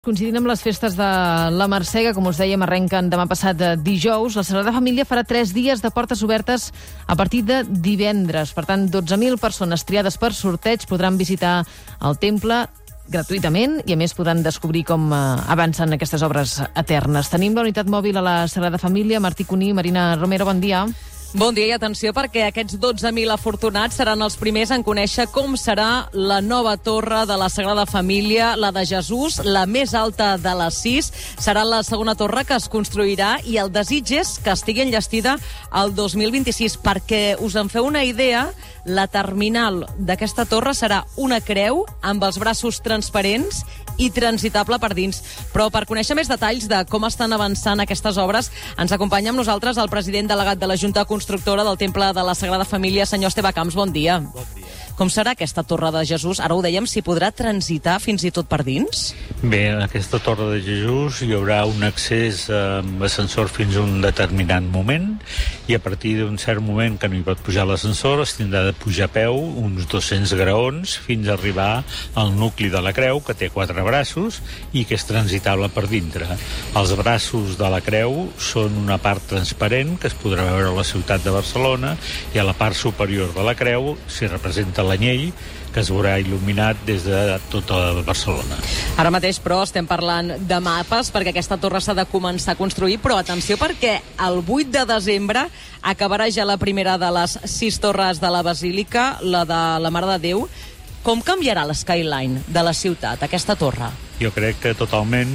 Coincidint amb les festes de la Mercè, que, com us dèiem, arrenquen demà passat dijous, la Sagrada Família farà 3 dies de portes obertes a partir de divendres. Per tant, 12.000 persones triades per sorteig podran visitar el temple gratuïtament i, a més, podran descobrir com avancen aquestes obres eternes. Tenim la unitat mòbil a la Sagrada Família. Martí Cuní, Marina Romero, bon dia. Bon dia i atenció, perquè aquests 12.000 afortunats seran els primers en conèixer com serà la nova torre de la Sagrada Família, la de Jesús, la més alta de les 6. Serà la segona torre que es construirà i el desig és que estigui enllestida el 2026. Perquè us en feu una idea, la terminal d'aquesta torre serà una creu amb els braços transparents i transitable per dins. Però per conèixer més detalls de com estan avançant aquestes obres, ens acompanya amb nosaltres el president delegat de la Junta Constructora del Temple de la Sagrada Família, senyor Esteve Camps. Bon dia. Bon dia. Com serà aquesta torre de Jesús? Ara ho dèiem, si podrà transitar fins i tot per dins? Bé, en aquesta torre de Jesús hi haurà un accés amb ascensor fins a un determinat moment i a partir d'un cert moment que no hi pot pujar l'ascensor es tindrà de pujar a peu uns 200 graons fins a arribar al nucli de la creu, que té 4 braços i que és transitable per dintre. Els braços de la creu són una part transparent que es podrà veure a la ciutat de Barcelona i a la part superior de la creu s'hi representa l'anyell que es veurà il·luminat des de tota Barcelona. Ara mateix, però, estem parlant de mapes perquè aquesta torre s'ha de començar a construir, però atenció perquè el 8 de desembre acabarà ja la primera de les 6 torres de la Basílica, la de la Mare de Déu. Com canviarà l'skyline de la ciutat, aquesta torre? Jo crec que totalment,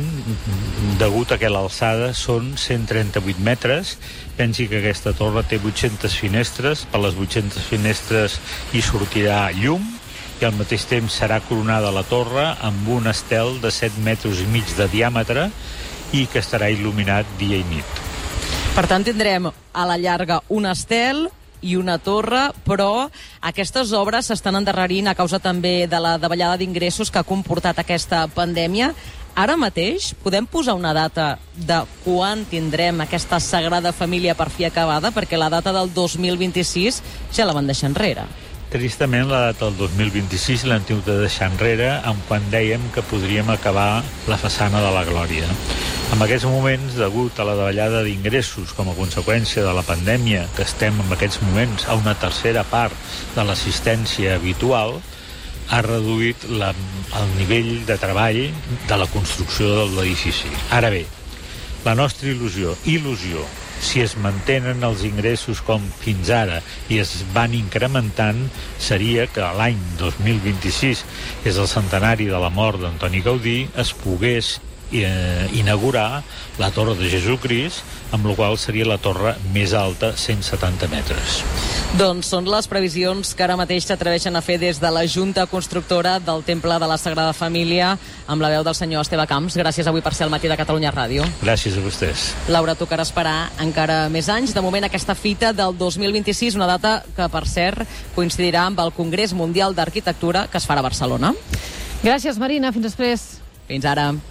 degut a que l'alçada són 138 metres. Pensi que aquesta torre té 800 finestres, per les 800 finestres hi sortirà llum, i al mateix temps serà coronada la torre amb un estel de 7 metres i mig de diàmetre i que estarà il·luminat dia i nit. Per tant, tindrem a la llarga un estel i una torre, però aquestes obres s'estan endarrerint a causa també de la davallada d'ingressos que ha comportat aquesta pandèmia. Ara mateix podem posar una data de quan tindrem aquesta Sagrada Família per fi acabada, perquè la data del 2026 ja la van deixar enrere. Tristament, la data del 2026 l'hem tingut de deixar enrere quan dèiem que podríem acabar la façana de la Glòria. En aquests moments, degut a la davallada d'ingressos com a conseqüència de la pandèmia, que estem en aquests moments a una tercera part de l'assistència habitual, ha reduït el nivell de treball de la construcció de l'edifici. Ara bé, la nostra il·lusió, si es mantenen els ingressos com fins ara i es van incrementant, seria que l'any 2026, que és el centenari de la mort d'Antoni Gaudí, es pogués inaugurar la Torre de Jesucrist, amb la qual seria la torre més alta, 170 metres. Doncs són les previsions que ara mateix s'atreveixen a fer des de la Junta Constructora del Temple de la Sagrada Família, amb la veu del senyor Esteve Camps. Gràcies avui per ser al Matí de Catalunya Ràdio. Gràcies a vostès. Laura, tocarà esperar encara més anys. De moment, aquesta fita del 2026, una data que, per cert, coincidirà amb el Congrés Mundial d'Arquitectura que es farà a Barcelona. Gràcies, Marina. Fins després. Fins ara.